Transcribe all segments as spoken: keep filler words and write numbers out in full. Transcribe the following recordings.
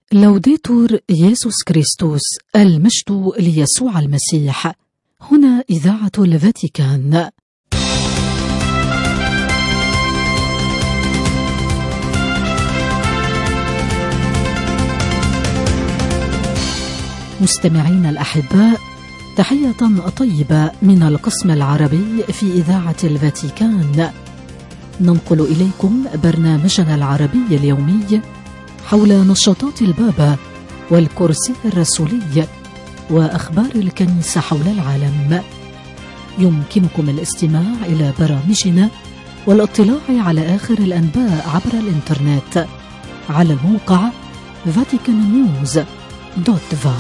لوديتور يسوع كريستوس، المجد ليسوع المسيح. هنا إذاعة الفاتيكان. مستمعين الأحباء، تحية طيبة من القسم العربي في إذاعة الفاتيكان. ننقل إليكم برنامجنا العربي اليومي حول نشاطات البابا والكرسي الرسولي وأخبار الكنيسة حول العالم. يمكنكم الاستماع إلى برامجنا والاطلاع على آخر الأنباء عبر الإنترنت على الموقع فاتيكان نيوز دوت فا.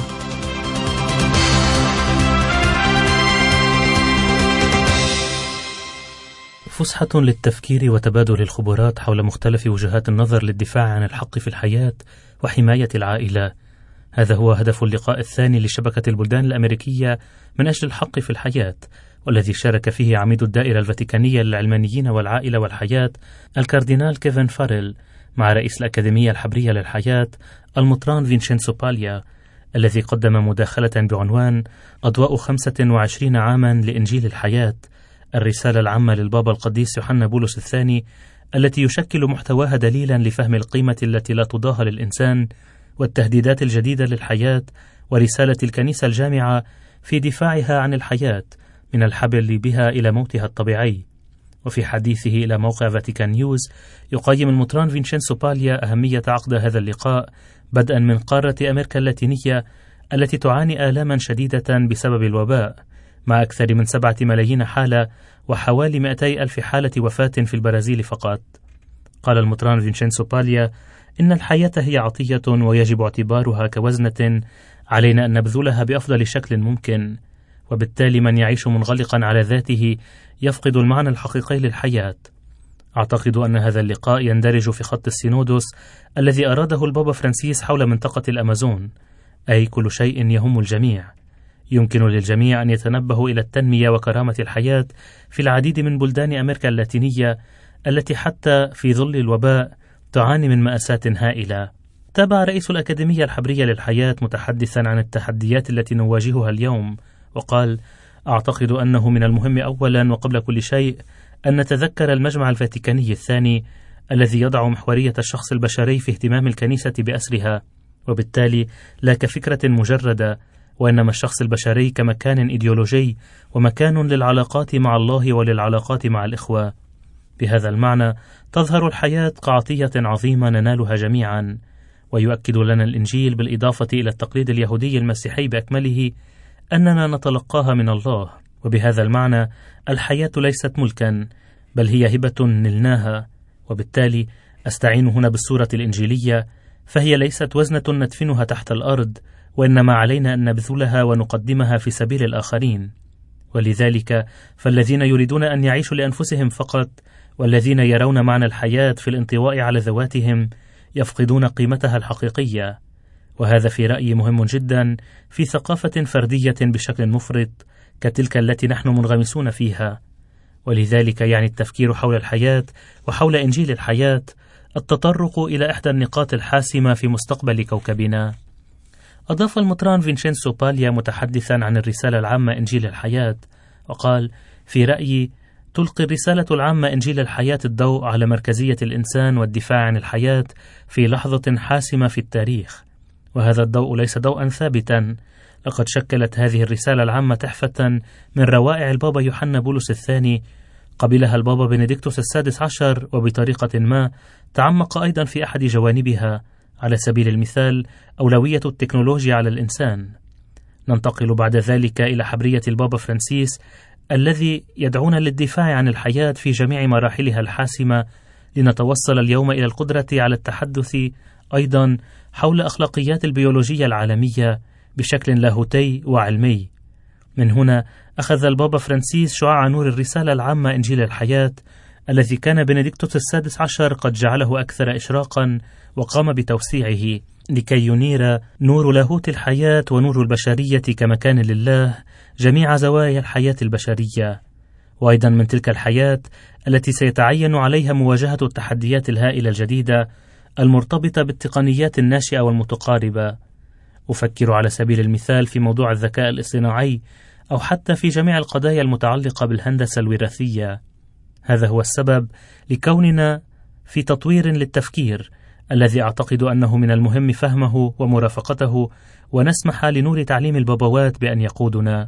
فسحة للتفكير وتبادل الخبرات حول مختلف وجهات النظر للدفاع عن الحق في الحياة وحماية العائلة. هذا هو هدف اللقاء الثاني لشبكة البلدان الأمريكية من أجل الحق في الحياة، والذي شارك فيه عميد الدائرة الفاتيكانية للعلمانيين والعائلة والحياة الكاردينال كيفن فاريل مع رئيس الأكاديمية الحبرية للحياة المطران فينشينسو باليا، الذي قدم مداخلة بعنوان أضواء خمسة وعشرين عاما لإنجيل الحياة، الرسالة العامة للبابا القديس يوحنا بولس الثاني، التي يشكل محتواها دليلا لفهم القيمة التي لا تضاهى للإنسان والتهديدات الجديدة للحياة، ورسالة الكنيسة الجامعة في دفاعها عن الحياة من الحبل بها إلى موتها الطبيعي. وفي حديثه إلى موقع فاتيكان نيوز، يقيم المطران فينشينسو باليا أهمية عقد هذا اللقاء بدءا من قارة أمريكا اللاتينية التي تعاني آلاما شديدة بسبب الوباء، مع أكثر من سبعة ملايين حالة وحوالي مئتي ألف حالة وفاة في البرازيل فقط. قال المطران فينشينسو باليا إن الحياة هي عطية ويجب اعتبارها كوزنة علينا أن نبذلها بأفضل شكل ممكن، وبالتالي من يعيش منغلقا على ذاته يفقد المعنى الحقيقي للحياة. أعتقد أن هذا اللقاء يندرج في خط السينودوس الذي أراده البابا فرانسيس حول منطقة الأمازون، أي كل شيء يهم الجميع. يمكن للجميع أن يتنبهوا إلى التنمية وكرامة الحياة في العديد من بلدان أمريكا اللاتينية التي حتى في ظل الوباء تعاني من مأساة هائلة. تابع رئيس الأكاديمية الحبرية للحياة متحدثا عن التحديات التي نواجهها اليوم، وقال: أعتقد أنه من المهم أولا وقبل كل شيء أن نتذكر المجمع الفاتيكاني الثاني الذي يضع محورية الشخص البشري في اهتمام الكنيسة بأسرها، وبالتالي لا كفكرة مجردة، وإنما الشخص البشري كمكان إيديولوجي ومكان للعلاقات مع الله وللعلاقات مع الإخوة. بهذا المعنى تظهر الحياة كعطية عظيمة ننالها جميعا، ويؤكد لنا الإنجيل بالإضافة إلى التقليد اليهودي المسيحي بأكمله أننا نتلقاها من الله. وبهذا المعنى الحياة ليست ملكا، بل هي هبة نلناها، وبالتالي أستعين هنا بالصورة الإنجيلية، فهي ليست وزنة ندفنها تحت الأرض، وإنما علينا أن نبذلها ونقدمها في سبيل الآخرين. ولذلك فالذين يريدون أن يعيشوا لأنفسهم فقط، والذين يرون معنى الحياة في الانطواء على ذواتهم، يفقدون قيمتها الحقيقية. وهذا في رأيي مهم جدا في ثقافة فردية بشكل مفرط كتلك التي نحن منغمسون فيها. ولذلك يعني التفكير حول الحياة وحول إنجيل الحياة التطرق إلى إحدى النقاط الحاسمة في مستقبل كوكبنا. أضاف المطران فينشينسو باليا متحدثا عن الرسالة العامة إنجيل الحياة، وقال: في رأيي تلقي الرسالة العامة إنجيل الحياة الضوء على مركزية الإنسان والدفاع عن الحياة في لحظة حاسمة في التاريخ، وهذا الضوء ليس ضوءا ثابتا. لقد شكلت هذه الرسالة العامة تحفة من روائع البابا يوحنا بولس الثاني، قبلها البابا بنديكتوس السادس عشر، وبطريقة ما تعمق أيضا في أحد جوانبها، على سبيل المثال أولوية التكنولوجيا على الإنسان. ننتقل بعد ذلك إلى حبرية البابا فرانسيس الذي يدعونا للدفاع عن الحياة في جميع مراحلها الحاسمة، لنتوصل اليوم إلى القدرة على التحدث أيضا حول أخلاقيات البيولوجية العالمية بشكل لاهوتي وعلمي. من هنا أخذ البابا فرانسيس شعاع نور الرسالة العامة إنجيل الحياة الذي كان بنديكتوس السادس عشر قد جعله أكثر إشراقا، وقام بتوسيعه لكي ينير نور لاهوت الحياة ونور البشرية كمكان لله جميع زوايا الحياة البشرية، وأيضا من تلك الحياة التي سيتعين عليها مواجهة التحديات الهائلة الجديدة المرتبطة بالتقنيات الناشئة والمتقاربة. أفكر على سبيل المثال في موضوع الذكاء الاصطناعي، أو حتى في جميع القضايا المتعلقة بالهندسة الوراثية. هذا هو السبب لكوننا في تطوير للتفكير الذي أعتقد أنه من المهم فهمه ومرافقته، ونسمح لنور تعليم البابوات بأن يقودنا.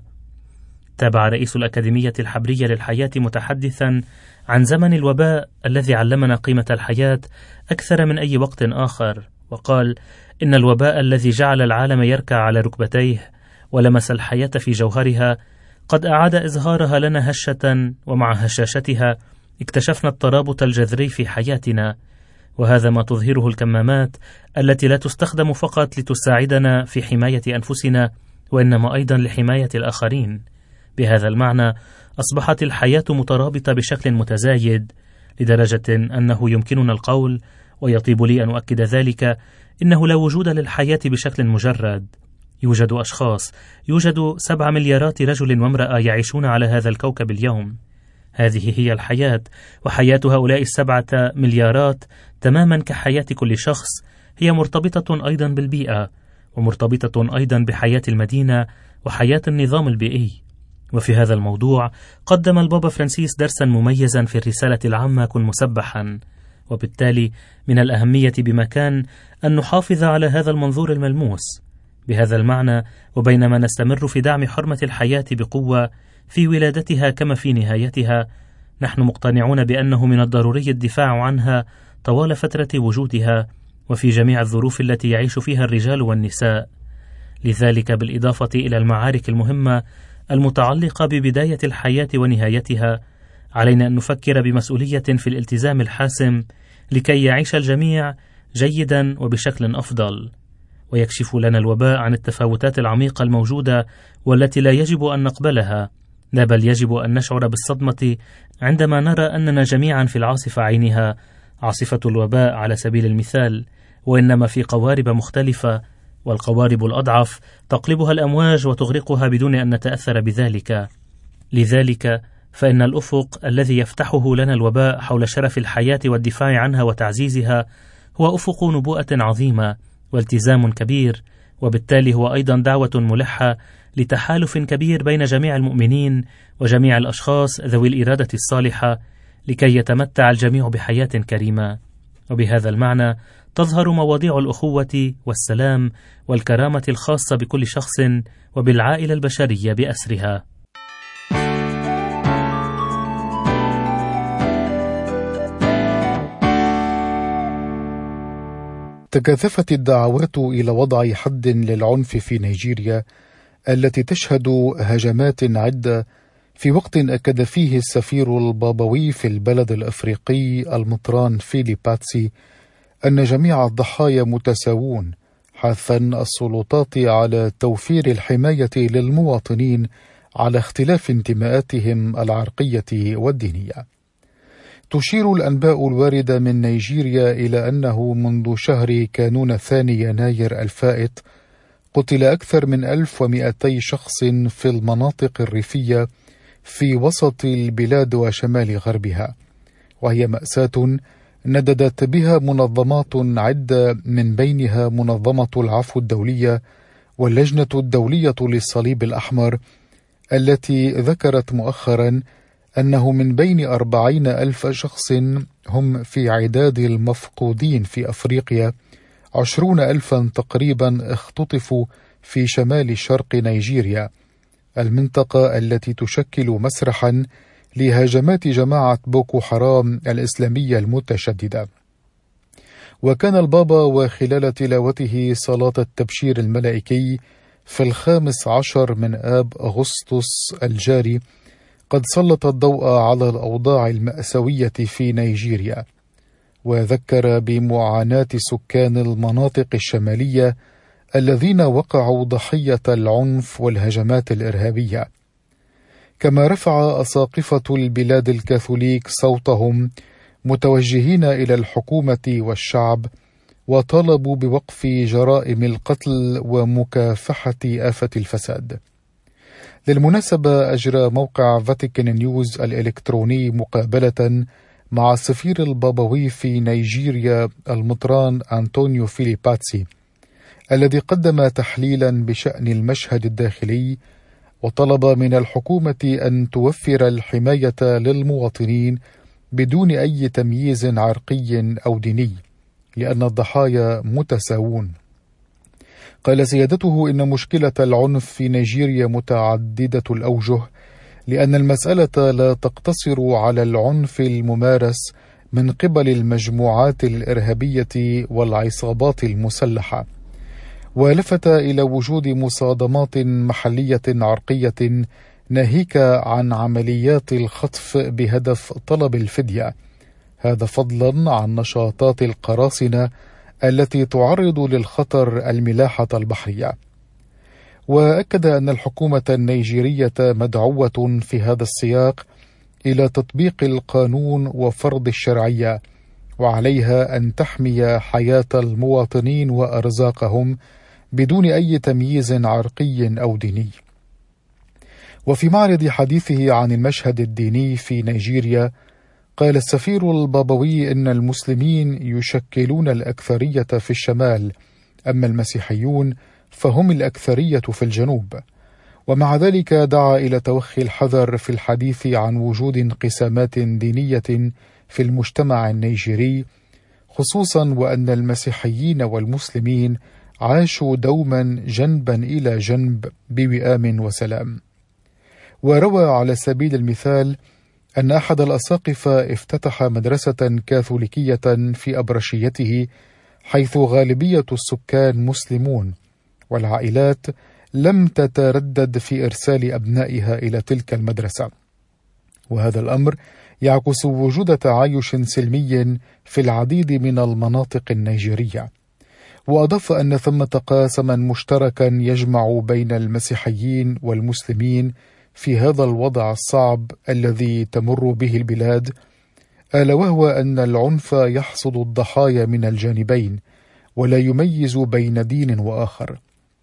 تابع رئيس الأكاديمية الحبرية للحياة متحدثا عن زمن الوباء الذي علمنا قيمة الحياة أكثر من أي وقت آخر، وقال إن الوباء الذي جعل العالم يركع على ركبتيه ولمس الحياة في جوهرها قد أعاد إظهارها لنا هشة، ومع هشاشتها اكتشفنا الترابط الجذري في حياتنا، وهذا ما تظهره الكمامات التي لا تستخدم فقط لتساعدنا في حماية أنفسنا، وإنما أيضا لحماية الآخرين. بهذا المعنى أصبحت الحياة مترابطة بشكل متزايد، لدرجة أنه يمكننا القول، ويطيب لي أن أؤكد ذلك، إنه لا وجود للحياة بشكل مجرد. يوجد أشخاص، يوجد سبع مليارات رجل وامرأة يعيشون على هذا الكوكب اليوم. هذه هي الحياة، وحياة هؤلاء السبعة مليارات تماما كحياة كل شخص هي مرتبطة أيضا بالبيئة، ومرتبطة أيضا بحياة المدينة وحياة النظام البيئي. وفي هذا الموضوع قدم البابا فرانسيس درسا مميزا في الرسالة العامة كن مسبحا، وبالتالي من الأهمية بمكان أن نحافظ على هذا المنظور الملموس. بهذا المعنى، وبينما نستمر في دعم حرمة الحياة بقوة في ولادتها كما في نهايتها، نحن مقتنعون بأنه من الضروري الدفاع عنها طوال فترة وجودها وفي جميع الظروف التي يعيش فيها الرجال والنساء. لذلك بالإضافة إلى المعارك المهمة المتعلقة ببداية الحياة ونهايتها، علينا أن نفكر بمسؤولية في الالتزام الحاسم لكي يعيش الجميع جيدا وبشكل أفضل. ويكشف لنا الوباء عن التفاوتات العميقة الموجودة والتي لا يجب أن نقبلها، لا بل يجب أن نشعر بالصدمة عندما نرى أننا جميعا في العاصفة عينها، عاصفة الوباء على سبيل المثال، وإنما في قوارب مختلفة، والقوارب الأضعف تقلبها الأمواج وتغرقها بدون أن نتأثر بذلك. لذلك فإن الأفق الذي يفتحه لنا الوباء حول شرف الحياة والدفاع عنها وتعزيزها هو أفق نبوءة عظيمة والتزام كبير، وبالتالي هو أيضا دعوة ملحة لتحالف كبير بين جميع المؤمنين وجميع الأشخاص ذوي الإرادة الصالحة لكي يتمتع الجميع بحياة كريمة. وبهذا المعنى تظهر مواضيع الأخوة والسلام والكرامة الخاصة بكل شخص وبالعائلة البشرية بأسرها. تكاثفت الدعوات إلى وضع حد للعنف في نيجيريا التي تشهد هجمات عدة، في وقت أكد فيه السفير البابوي في البلد الأفريقي المطران فيلي باتسي أن جميع الضحايا متساوون، حثا السلطات على توفير الحماية للمواطنين على اختلاف انتماءاتهم العرقية والدينية. تشير الأنباء الواردة من نيجيريا إلى أنه منذ شهر كانون الثاني يناير الفائت قتل أكثر من ألف ومئتي شخص في المناطق الريفية في وسط البلاد وشمال غربها، وهي مأساة نددت بها منظمات عدة، من بينها منظمة العفو الدولية واللجنة الدولية للصليب الأحمر، التي ذكرت مؤخرا أنه من بين أربعين ألف شخص هم في عداد المفقودين في أفريقيا، عشرون ألفا تقريبا اختطفوا في شمال شرق نيجيريا، المنطقة التي تشكل مسرحا لهجمات جماعة بوكو حرام الإسلامية المتشددة. وكان البابا وخلال تلاوته صلاة التبشير الملائكي في الخامس عشر من آب أغسطس الجاري قد سلط الضوء على الأوضاع المأساوية في نيجيريا، وذكر بمعاناة سكان المناطق الشمالية الذين وقعوا ضحية العنف والهجمات الإرهابية. كما رفع أساقفة البلاد الكاثوليك صوتهم متوجهين إلى الحكومة والشعب، وطالبوا بوقف جرائم القتل ومكافحة آفة الفساد. للمناسبة، أجرى موقع فاتيكان نيوز الإلكتروني مقابلة مع السفير البابوي في نيجيريا المطران أنطونيو فيليباتسي، الذي قدم تحليلا بشأن المشهد الداخلي، وطلب من الحكومة أن توفر الحماية للمواطنين بدون أي تمييز عرقي أو ديني، لأن الضحايا متساوون. قال سيادته إن مشكلة العنف في نيجيريا متعددة الأوجه، لأن المسألة لا تقتصر على العنف الممارس من قبل المجموعات الإرهابية والعصابات المسلحة، ولفت إلى وجود مصادمات محلية عرقية ناهيك عن عمليات الخطف بهدف طلب الفدية، هذا فضلا عن نشاطات القراصنة التي تعرض للخطر الملاحة البحرية. وأكد أن الحكومة النيجيرية مدعوة في هذا السياق إلى تطبيق القانون وفرض الشرعية، وعليها أن تحمي حياة المواطنين وأرزاقهم بدون أي تمييز عرقي أو ديني. وفي معرض حديثه عن المشهد الديني في نيجيريا، قال السفير البابوي إن المسلمين يشكلون الأكثرية في الشمال، أما المسيحيون فهم الأكثرية في الجنوب. ومع ذلك دعا إلى توخي الحذر في الحديث عن وجود انقسامات دينية في المجتمع النيجيري، خصوصا وأن المسيحيين والمسلمين عاشوا دوما جنبا إلى جنب بوئام وسلام. وروى على سبيل المثال أن أحد الأساقفة افتتح مدرسة كاثوليكية في أبرشيته، حيث غالبية السكان مسلمون، والعائلات لم تتردد في إرسال أبنائها إلى تلك المدرسة، وهذا الأمر يعكس وجود تعايش سلمي في العديد من المناطق النيجيرية. وأضاف أن ثمة قاسما مشتركا يجمع بين المسيحيين والمسلمين في هذا الوضع الصعب الذي تمر به البلاد، ألا وهو أن العنف يحصد الضحايا من الجانبين ولا يميز بين دين وآخر.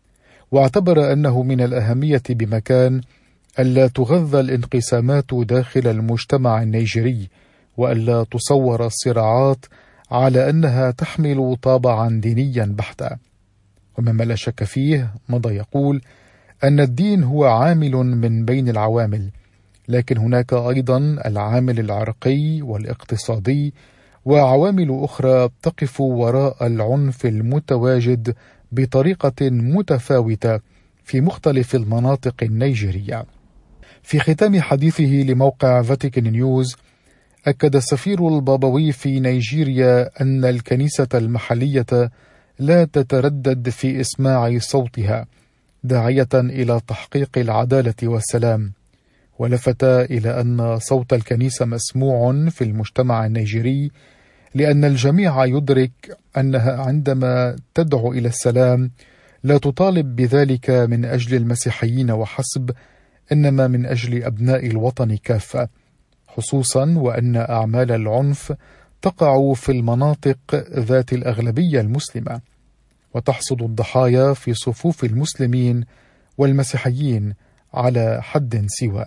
واعتبر أنه من الأهمية بمكان ألا تغذى الانقسامات داخل المجتمع النيجيري، وألا تصور الصراعات على أنها تحمل طابعا دينيا بحتا. ومما لا شك فيه مضى يقول أن الدين هو عامل من بين العوامل، لكن هناك أيضا العامل العرقي والاقتصادي وعوامل أخرى تقف وراء العنف المتواجد بطريقة متفاوتة في مختلف المناطق النيجيرية. في ختام حديثه لموقع فاتيكان نيوز، أكد السفير البابوي في نيجيريا أن الكنيسة المحلية لا تتردد في إسماع صوتها، داعية إلى تحقيق العدالة والسلام، ولفت إلى أن صوت الكنيسة مسموع في المجتمع النيجيري، لأن الجميع يدرك أنها عندما تدعو إلى السلام لا تطالب بذلك من أجل المسيحيين وحسب، إنما من أجل أبناء الوطن كافة، خصوصا وأن أعمال العنف تقع في المناطق ذات الأغلبية المسلمة، وتحصد الضحايا في صفوف المسلمين والمسيحيين على حد سواء.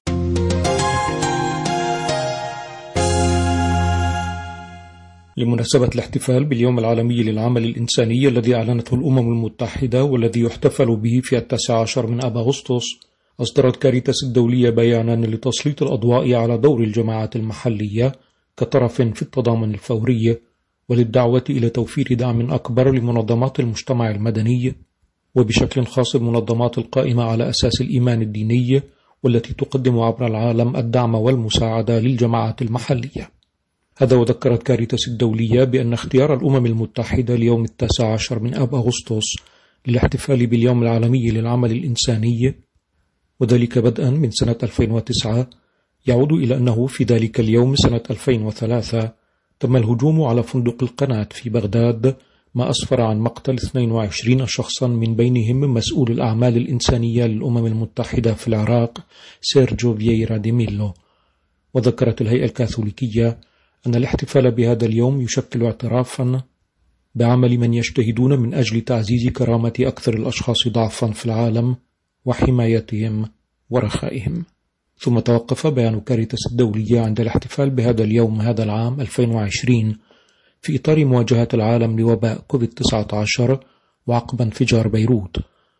لمناسبة الاحتفال باليوم العالمي للعمل الإنساني الذي أعلنته الأمم المتحدة والذي يحتفل به في التاسع عشر من آب أغسطس، أصدرت كاريتاس الدولية بيانا لتسليط الأضواء على دور الجماعات المحلية كطرف في التضامن الفوري، وللدعوة إلى توفير دعم أكبر لمنظمات المجتمع المدني، وبشكل خاص المنظمات القائمة على أساس الإيمان الديني والتي تقدم عبر العالم الدعم والمساعدة للجماعات المحلية. هذا وذكرت كاريتاس الدولية بأن اختيار الأمم المتحدة ليوم التاسع عشر من آب أغسطس للاحتفال باليوم العالمي للعمل الإنساني، وذلك بدءا من سنة ألفين وتسعة، يعود إلى أنه في ذلك اليوم سنة ألفين وثلاثة تم الهجوم على فندق القناة في بغداد، ما أسفر عن مقتل اثنين وعشرين شخصا من بينهم مسؤول الأعمال الإنسانية للأمم المتحدة في العراق سيرجيو فييرا دي ميلو. وذكرت الهيئة الكاثوليكية أن الاحتفال بهذا اليوم يشكل اعترافا بعمل من يجتهدون من أجل تعزيز كرامة أكثر الأشخاص ضعفا في العالم وحمايتهم ورخائهم. ثم توقف بيان كاريتاس الدولية عند الاحتفال بهذا اليوم هذا العام ألفين وعشرين في إطار مواجهة العالم لوباء كوفيد تسعة عشر وعقب انفجار بيروت.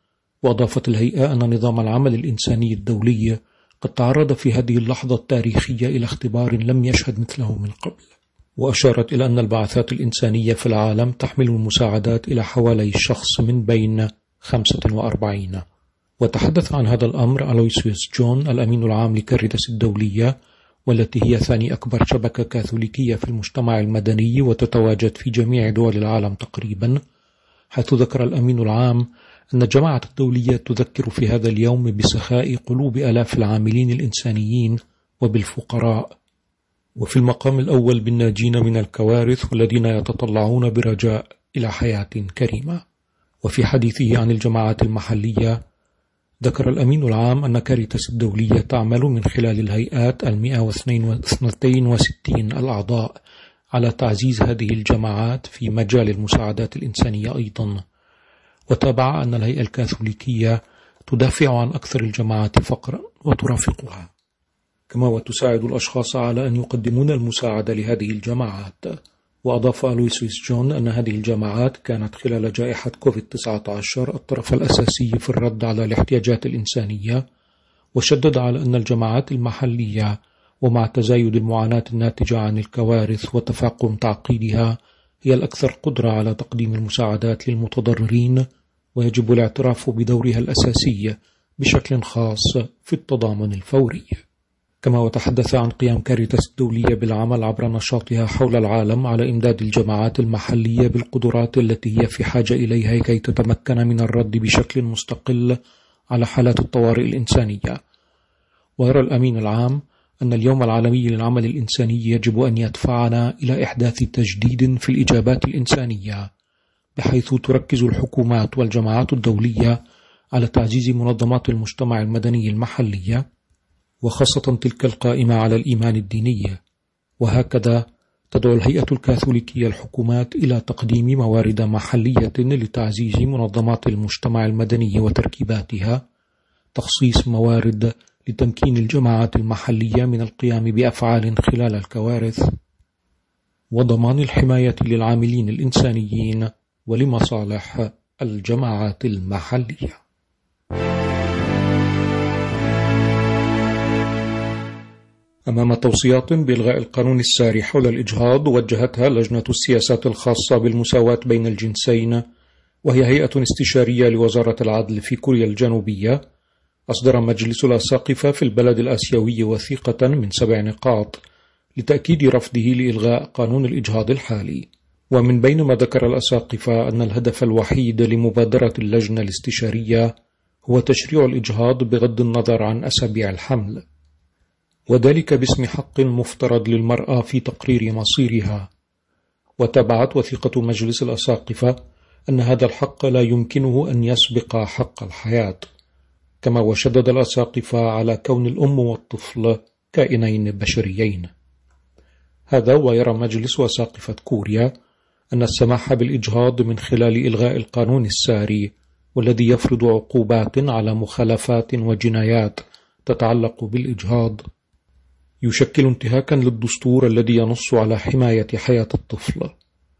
وأضافت الهيئة أن نظام العمل الإنساني الدولي قد تعرض في هذه اللحظة التاريخية إلى اختبار لم يشهد مثله من قبل، وأشارت إلى أن البعثات الإنسانية في العالم تحمل المساعدات إلى حوالي الشخص من بين خمسة وأربعين. وتحدث عن هذا الأمر ألويسيوس جون الأمين العام لكاريتاس الدولية، والتي هي ثاني أكبر شبكة كاثوليكية في المجتمع المدني وتتواجد في جميع دول العالم تقريبا، حيث ذكر الأمين العام أن الجماعة الدولية تذكر في هذا اليوم بسخاء قلوب آلاف العاملين الإنسانيين وبالفقراء، وفي المقام الأول بالناجين من الكوارث والذين يتطلعون برجاء إلى حياة كريمة. وفي حديثه عن الجماعات المحلية ذكر الأمين العام أن كاريتاس الدولية تعمل من خلال الهيئات المئة واثنين وستين الأعضاء على تعزيز هذه الجماعات في مجال المساعدات الإنسانية أيضا. وتابع أن الهيئة الكاثوليكية تدافع عن أكثر الجماعات فقرا وترافقها، كما وتساعد الأشخاص على أن يقدمون المساعدة لهذه الجماعات. وأضاف ألويسيوس جون أن هذه الجماعات كانت خلال جائحة كوفيد تسعة عشر الطرف الأساسي في الرد على الاحتياجات الإنسانية، وشدد على أن الجماعات المحلية ومع تزايد المعاناة الناتجة عن الكوارث وتفاقم تعقيدها هي الأكثر قدرة على تقديم المساعدات للمتضررين، ويجب الاعتراف بدورها الأساسي بشكل خاص في التضامن الفوري. كما وتحدث عن قيام كاريتاس الدولية بالعمل عبر نشاطها حول العالم على إمداد الجماعات المحلية بالقدرات التي هي في حاجة إليها كي تتمكن من الرد بشكل مستقل على حالات الطوارئ الإنسانية. ويرى الأمين العام أن اليوم العالمي للعمل الإنساني يجب أن يدفعنا إلى إحداث تجديد في الإجابات الإنسانية، بحيث تركز الحكومات والجماعات الدولية على تعزيز منظمات المجتمع المدني المحلية، وخاصة تلك القائمة على الإيمان الديني. وهكذا تدعو الهيئة الكاثوليكية الحكومات إلى تقديم موارد محلية لتعزيز منظمات المجتمع المدني وتركيباتها، تخصيص موارد لتمكين الجماعات المحلية من القيام بأفعال خلال الكوارث، وضمان الحماية للعاملين الإنسانيين ولمصالح الجماعات المحلية. أمام توصيات بإلغاء القانون الساري حول الإجهاض وجهتها لجنة السياسات الخاصة بالمساواة بين الجنسين، وهي هيئة استشارية لوزارة العدل في كوريا الجنوبية، أصدر مجلس الأساقفة في البلد الآسيوي وثيقة من سبع نقاط لتأكيد رفضه لإلغاء قانون الإجهاض الحالي. ومن بين ما ذكر الأساقفة أن الهدف الوحيد لمبادرة اللجنة الاستشارية هو تشريع الإجهاض بغض النظر عن أسابيع الحمل، وذلك باسم حق مفترض للمرأة في تقرير مصيرها. وتبعت وثيقة مجلس الأساقفة أن هذا الحق لا يمكنه أن يسبق حق الحياة، كما وشدد الأساقفة على كون الأم والطفل كائنين بشريين. هذا ويرى مجلس أساقفة كوريا أن السماح بالإجهاض من خلال إلغاء القانون الساري والذي يفرض عقوبات على مخالفات وجنايات تتعلق بالإجهاض يشكل انتهاكا للدستور الذي ينص على حماية حياة الطفل.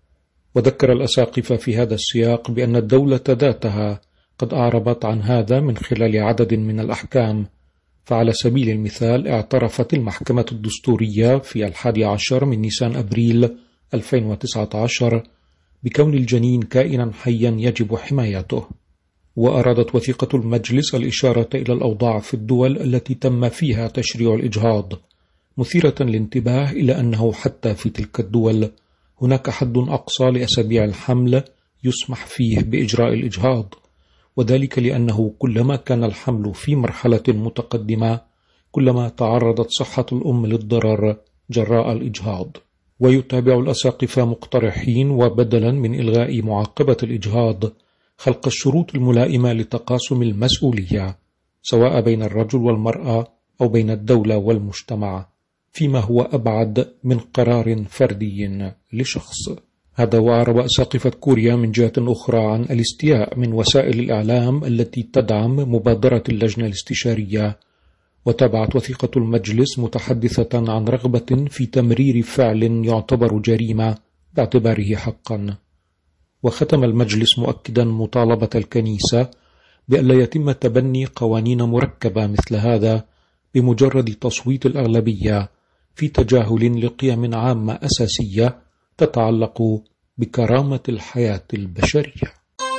وذكر الأساقفة في هذا السياق بأن الدولة ذاتها قد أعربت عن هذا من خلال عدد من الأحكام، فعلى سبيل المثال اعترفت المحكمة الدستورية في الحادي عشر من نيسان أبريل ألفين وتسعة عشر بكون الجنين كائنا حيا يجب حمايته. وأرادت وثيقة المجلس الإشارة إلى الأوضاع في الدول التي تم فيها تشريع الإجهاض، مثيرة الانتباه إلى أنه حتى في تلك الدول هناك حد أقصى لأسابيع الحمل يسمح فيه بإجراء الإجهاض، وذلك لأنه كلما كان الحمل في مرحلة متقدمة كلما تعرضت صحة الأم للضرر جراء الإجهاض. ويتابع الأساقفة مقترحين وبدلا من إلغاء معاقبة الإجهاض خلق الشروط الملائمة لتقاسم المسؤولية سواء بين الرجل والمرأة أو بين الدولة والمجتمع، فيما هو أبعد من قرار فردي لشخص. هذا وأعرب أساقفة كوريا من جهة أخرى عن الاستياء من وسائل الإعلام التي تدعم مبادرة اللجنة الاستشارية، وتابعت وثيقة المجلس متحدثة عن رغبة في تمرير فعل يعتبر جريمة باعتباره حقا. وختم المجلس مؤكدا مطالبة الكنيسة بألا يتم تبني قوانين مركبة مثل هذا بمجرد تصويت الأغلبية في تجاهل لقيم عامة أساسية تتعلق بكرامة الحياة البشرية.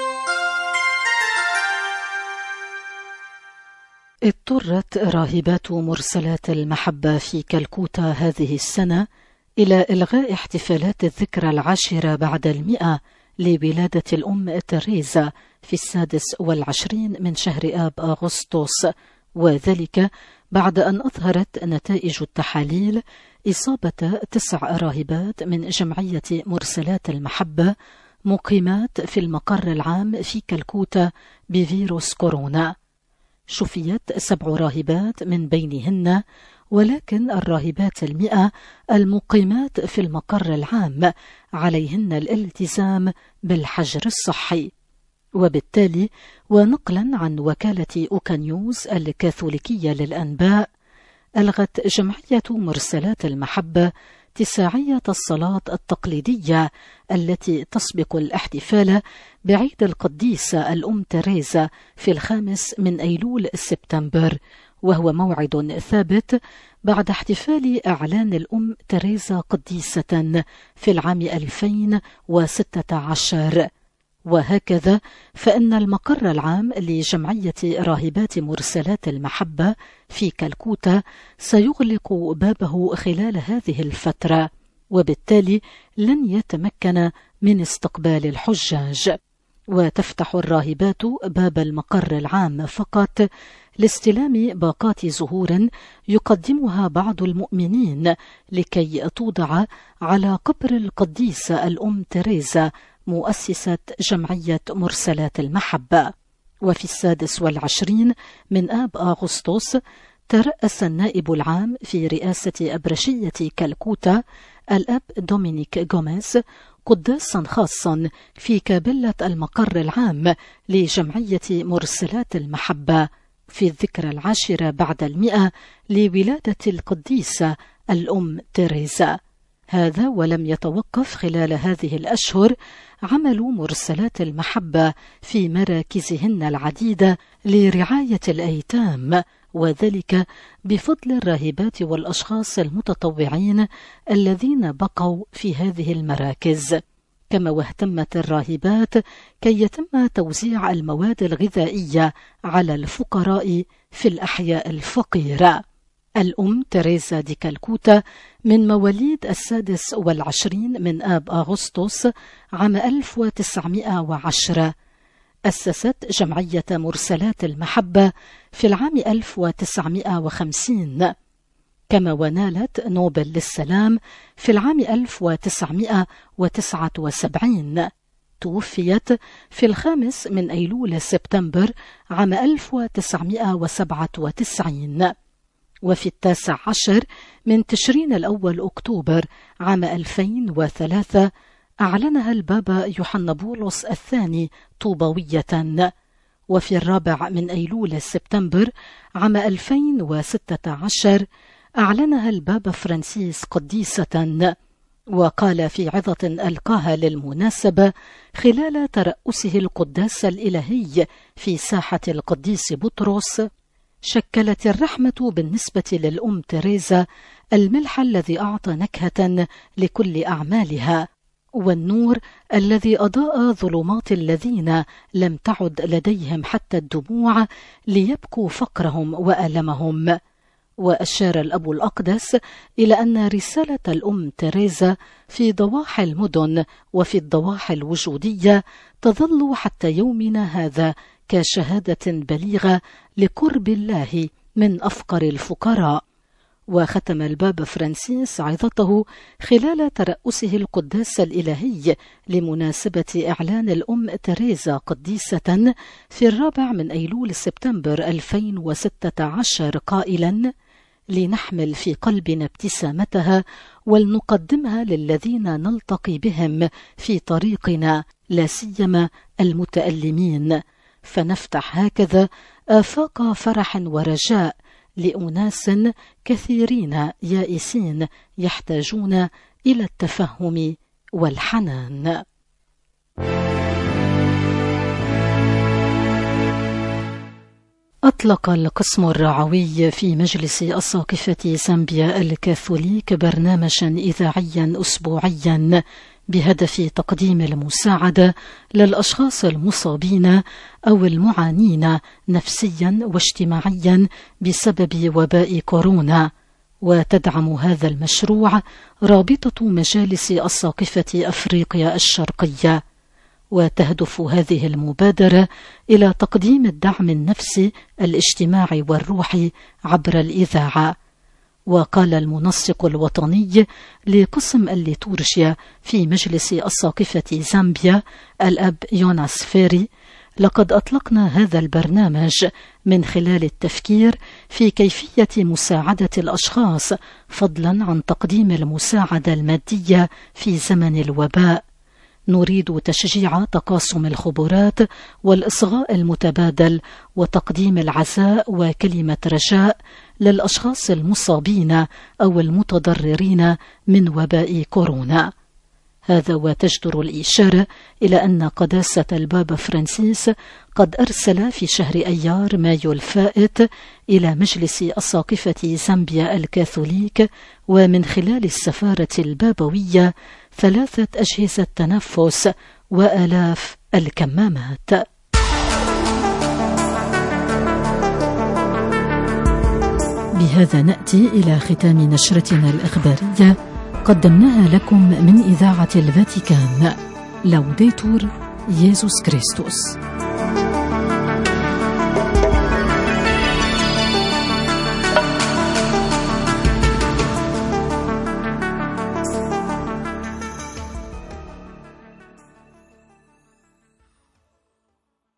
اضطرت راهبات مرسلات المحبة في كالكوتا هذه السنة إلى إلغاء احتفالات الذكرى العاشرة بعد المئة لولادة الأم تريزا في السادس والعشرين من شهر آب أغسطس، وذلك بعد أن أظهرت نتائج التحاليل إصابة تسع راهبات من جمعية مرسلات المحبة مقيمات في المقر العام في كالكوتا بفيروس كورونا. شفيت سبع راهبات من بينهن، ولكن الراهبات المئة المقيمات في المقر العام عليهن الالتزام بالحجر الصحي. وبالتالي ونقلا عن وكالة أوكانيوز الكاثوليكية للأنباء، ألغت جمعية مرسلات المحبة تساعية الصلاة التقليدية التي تسبق الاحتفال بعيد القديسة الأم تريزا في الخامس من أيلول سبتمبر، وهو موعد ثابت بعد احتفال إعلان الأم تريزا قديسة في العام ألفين وستة عشر. وهكذا فإن المقر العام لجمعية راهبات مرسلات المحبة في كالكوتا سيغلق بابه خلال هذه الفترة، وبالتالي لن يتمكن من استقبال الحجاج. وتفتح الراهبات باب المقر العام فقط لاستلام باقات زهور يقدمها بعض المؤمنين لكي توضع على قبر القديسة الأم تريزا مؤسسة جمعية مرسلات المحبة. وفي السادس والعشرين من آب أغسطس ترأس النائب العام في رئاسة أبرشية كالكوتا الأب دومينيك غوميز قداسا خاصا في كابلة المقر العام لجمعية مرسلات المحبة في الذكرى العاشرة بعد المئة لولادة القديسة الأم تريزا. هذا ولم يتوقف خلال هذه الأشهر عمل مرسلات المحبة في مراكزهن العديدة لرعاية الأيتام، وذلك بفضل الراهبات والأشخاص المتطوعين الذين بقوا في هذه المراكز. كما واهتمت الراهبات كي يتم توزيع المواد الغذائية على الفقراء في الأحياء الفقيرة. الأم تريزا دي كالكوتا من مواليد السادس والعشرين من آب أغسطس عام ألف وتسعمائة وعشرة. أسست جمعية مرسلات المحبة في العام ألف وتسعمائة وخمسين، كما ونالت نوبل للسلام في العام ألف وتسعمائة وتسعة وسبعين. توفيت في الخامس من أيلول سبتمبر عام ألف وتسعمائة وسبعة وتسعين. وفي التاسع عشر من تشرين الأول أكتوبر عام ألفين وثلاثة أعلنها البابا يوحنا بولس الثاني طوبوية. وفي الرابع من أيلول سبتمبر عام ألفين وستة عشر أعلنها البابا فرانسيس قديسة. وقال في عظة ألقاها للمناسبة خلال ترأسه القداس الإلهي في ساحة القديس بطرس: شكلت الرحمة بالنسبة للأم تريزا الملح الذي أعطى نكهة لكل أعمالها، والنور الذي أضاء ظلمات الذين لم تعد لديهم حتى الدموع ليبكوا فقرهم وألمهم. وأشار الأب الأقدس إلى أن رسالة الأم تريزا في ضواحي المدن وفي الضواحي الوجودية تظل حتى يومنا هذا كشهادة بليغة لقرب الله من أفقر الفقراء. وختم البابا فرانسيس عظته خلال ترأسه القداس الإلهي لمناسبة إعلان الأم تريزا قديسة في الرابع من أيلول سبتمبر ألفين وستة عشر قائلا: لنحمل في قلبنا ابتسامتها ولنقدمها للذين نلتقي بهم في طريقنا، لا سيما المتألمين، فنفتح هكذا آفاق فرح ورجاء لأناس كثيرين يائسين يحتاجون إلى التفهم والحنان. أطلق القسم الرعوي في مجلس أساقفة زامبيا الكاثوليك برنامجا إذاعيا أسبوعيا بهدف تقديم المساعدة للأشخاص المصابين أو المعانين نفسيا واجتماعيا بسبب وباء كورونا. وتدعم هذا المشروع رابطة مجالس أساقفة أفريقيا الشرقية. وتهدف هذه المبادرة إلى تقديم الدعم النفسي الاجتماعي والروحي عبر الإذاعة. وقال المنسق الوطني لقسم الليتورجيا في مجلس أساقفة زامبيا الأب يوناس فيري: لقد أطلقنا هذا البرنامج من خلال التفكير في كيفية مساعدة الأشخاص فضلا عن تقديم المساعدة المادية في زمن الوباء. نريد تشجيع تقاسم الخبرات والإصغاء المتبادل وتقديم العزاء وكلمة رجاء للأشخاص المصابين أو المتضررين من وباء كورونا. هذا وتجدر الإشارة إلى أن قداسة البابا فرانسيس قد أرسل في شهر أيار مايو الفائت إلى مجلس أساقفة زامبيا الكاثوليك ومن خلال السفارة البابوية ثلاثة أجهزة تنفس وآلاف الكمامات. بهذا نأتي إلى ختام نشرتنا الإخبارية قدمناها لكم من إذاعة الفاتيكان. لوديتور يسوع كريستوس.